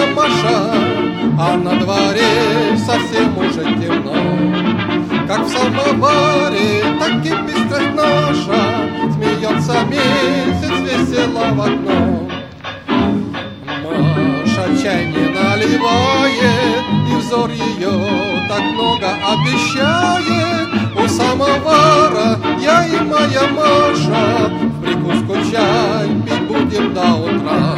Маша, а на дворе совсем уже темно. Как в самоваре, так и пестрость наша, смеется месяц весело в окно. Маша чай не наливает, и взор ее так много обещает. У самовара я и моя Маша в прикуску чай пить будем до утра.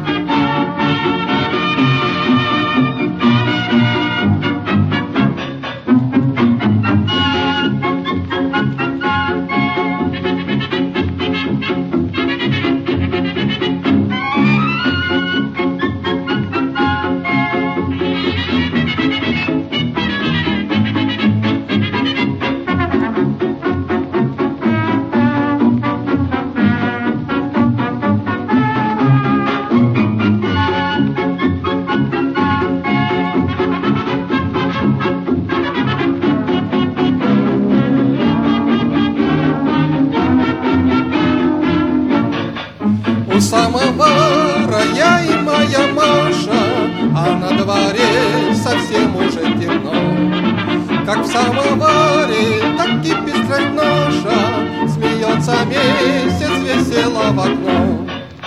У самовара я и моя Маша, а на дворе совсем уже темно. Как в самоваре, так и пестрость наша, смеется месяц весело в окно.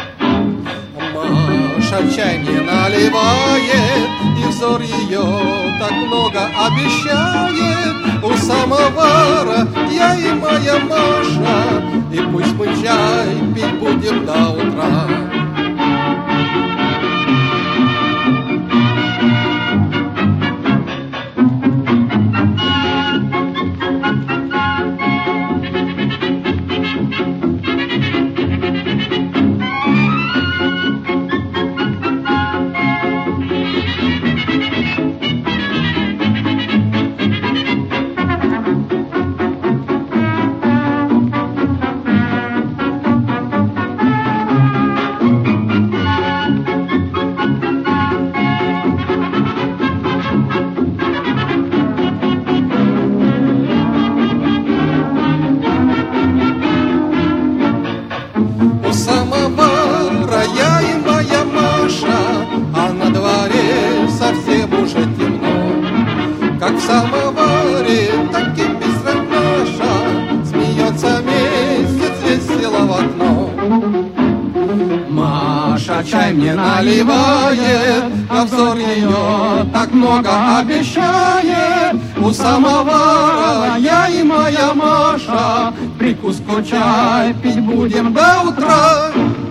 Маша чай не наливает, и взор ее так много обещает. У самовара я и моя Маша, и пусть мы чай пить будем до утра. У самовара я и моя Маша, а на дворе совсем уже темно. Как в самоваре, так и пестрость наша, смеется месяц весело в окно. Маша чай мне наливает, а взор ее так много обещает. У самовара я и моя Маша, прикуску чай пить будем до утра.